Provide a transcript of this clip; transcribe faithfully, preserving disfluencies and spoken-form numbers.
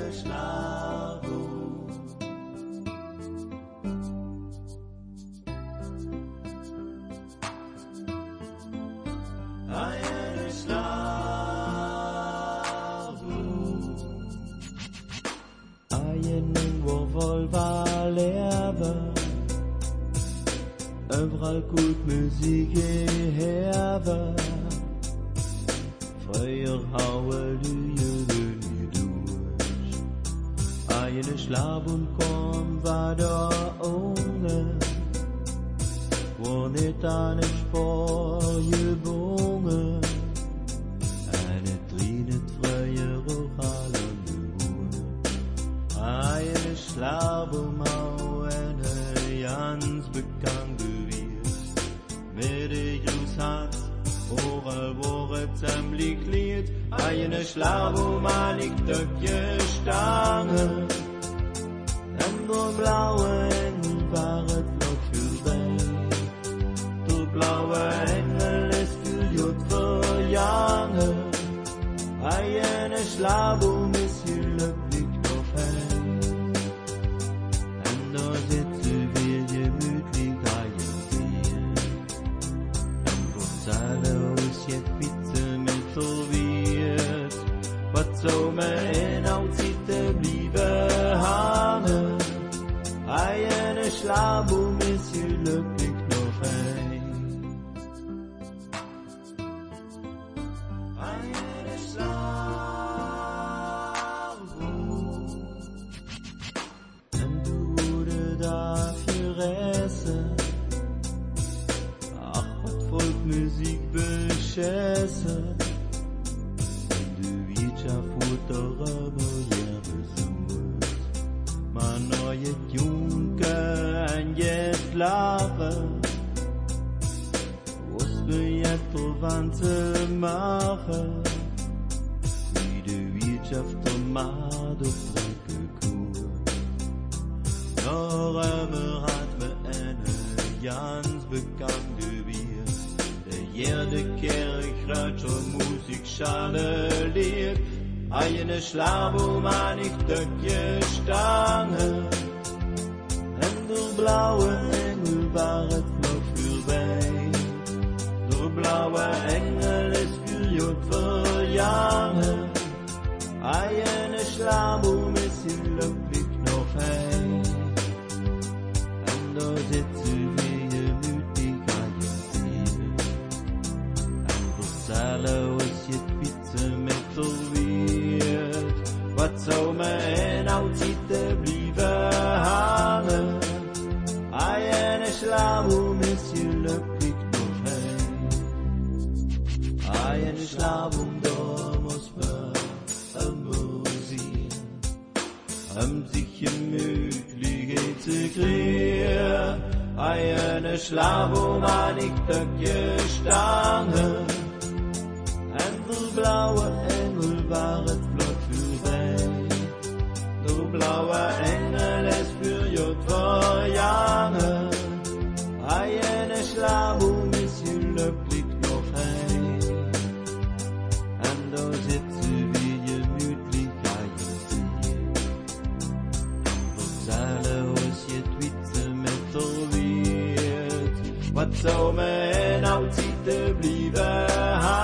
eine Schlavo. Eine Schlavo. Einen Wurfel war leer. Überall gut Musik herwer. Früher haue Lüge durch. Eine Schlaf und komm war da ohne. Wo nicht an den Spor gebungen. Eine Trinet freie Rochale Ruhe. Eine Schlaf um eine ganz bekannt gewesen. Mit der Grußhat, oral wurde ziemlich lied. Eine Schlaf um eine Stange. Und der blaue Engel war es noch für dich. Der blaue Engel ist für Jut für Jange. Eine Schlaf um ist glücklich noch hey. Und da sitzt wir gemütlich ein Bier. Und uns alle aus jetzt bitte mit verwirrt. Was soll man in Aussitte blieben hangen? Eine Schlaf um ist glücklich noch hey. Eine Schlaf und du wurde dafür essen. Ach, hat Volkmusik beschissen. Du Wirtschaft wurde immer ja besucht. Man neue Junge ein jetzt lachen. Was wir jetzt dran zu machen? Wie die Wirtschaft und Mad auf Brücke kuht. Noch einmal hat mir eine ganz bekannte Bier. Der jede Kirchrat und Musikschale liert. Eine Schlaf um eine Stange. Und der blaue Engel war es noch für dich. Der blaue Engel ist für Jut für Jange. Eine Schlaf um ist glücklich noch hey. Und da sitzen wir gemütlich ein Bier. Und uns alle aus jetzt bitte mit verwirrt. Was soll man in Aussitte blieben hangen? Eine Schlaf um ist glücklich noch hey. Eine Schlaf um da muss man amüsieren. Um sich gemütlich integrieren. Eine Schlaf um eine Stange. Und der blaue Engel war es flott für dich. Der blaue Engel ist für Jut für Jange. Eine Schlaf um ist glücklich noch hey. Und da sitzen wir gemütlich ein Bier. Uns alle aus jetzt Witze mit verwirrt. Was soll man in Aussitte blieben haben?